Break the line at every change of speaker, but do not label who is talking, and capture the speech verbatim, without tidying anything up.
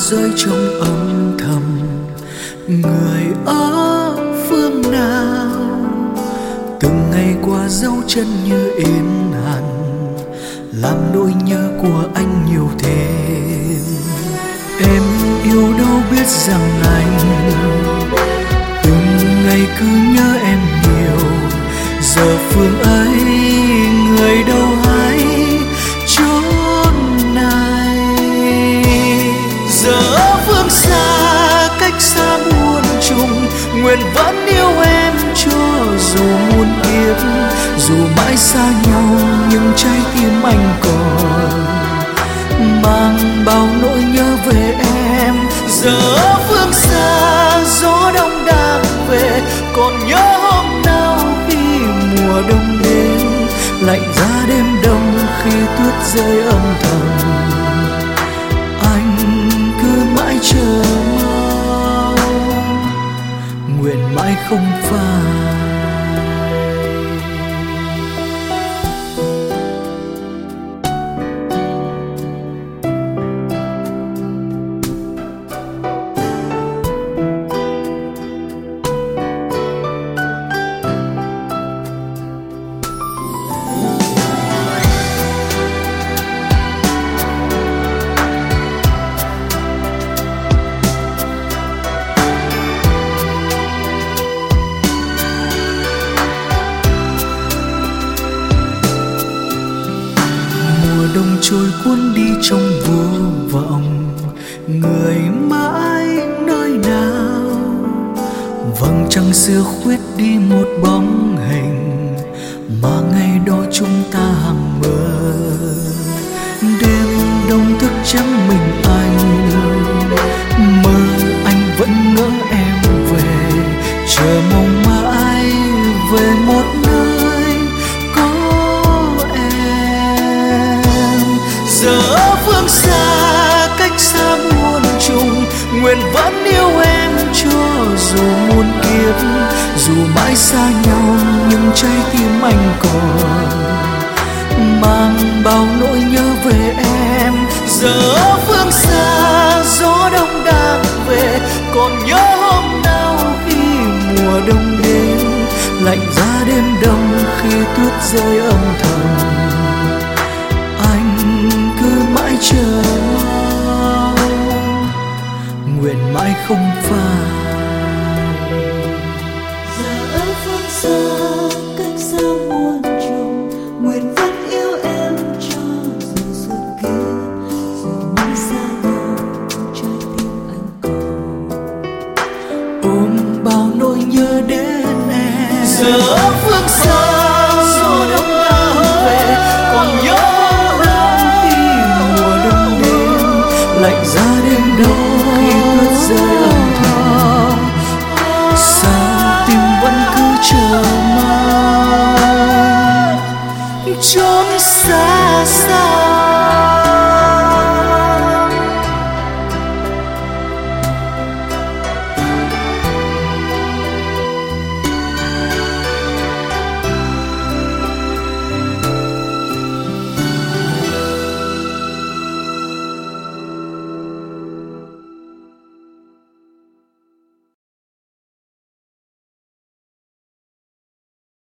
rơi trong âm thầm. Người ở phương nào, từng ngày qua dấu chân như in hằn, làm nỗi nhớ của anh nhiều thêm. Em yêu đâu biết rằng anh từng ngày cứ nhớ em nhiều. Giờ phương ấy người đâu hay chốn này. Giờ ở phương xa cách xa muôn trùng, nguyện vẫn yêu em cho dù muôn kiếp. Dù mãi xa nhau nhưng trái tim anh còn mang bao nỗi nhớ về em. Giờ ở phương xa gió đông đang về, còn nhớ hôm nào khi mùa đông đến, lạnh giá đêm đông khi tuyết rơi âm thầm. Anh cứ mãi chờ mong, nguyện mãi không phai. Đông trôi cuốn đi trong vô vọng, người mãi nơi nào. Vầng trăng xưa khuyết đi một bóng hình, mà ngày đó chúng ta hằng mơ. Đêm đông thức trắng mình anh, mơ anh vẫn ngỡ em về, chờ mong mãi về một nơi có em. Giờ ở phương xa cách xa muôn trùng, nguyện vẫn yêu em cho dù muôn kiếp. Dù mãi xa nhau nhưng trái tim anh còn mang bao nỗi nhớ về em. Giờ ở phương xa gió đông đang về, còn nhớ hôm nào khi mùa đông đến, lạnh giá đêm đông khi tuyết rơi âm thầm. Mãi chờ mong, nguyện mãi không phai.
Giờ ở phương xa cách xa muôn trùng, nguyện vẫn yêu em cho dù suốt kiếp. Dù mãi xa nhau trái tim anh còn
ôm bao nỗi nhớ đến em. Giờ ở phương xa gió đông đang về, còn nhớ lạnh giá đêm đông khi tuyết rơi âm thầm. Sao tim vẫn cứ chờ mong chốn xa xa.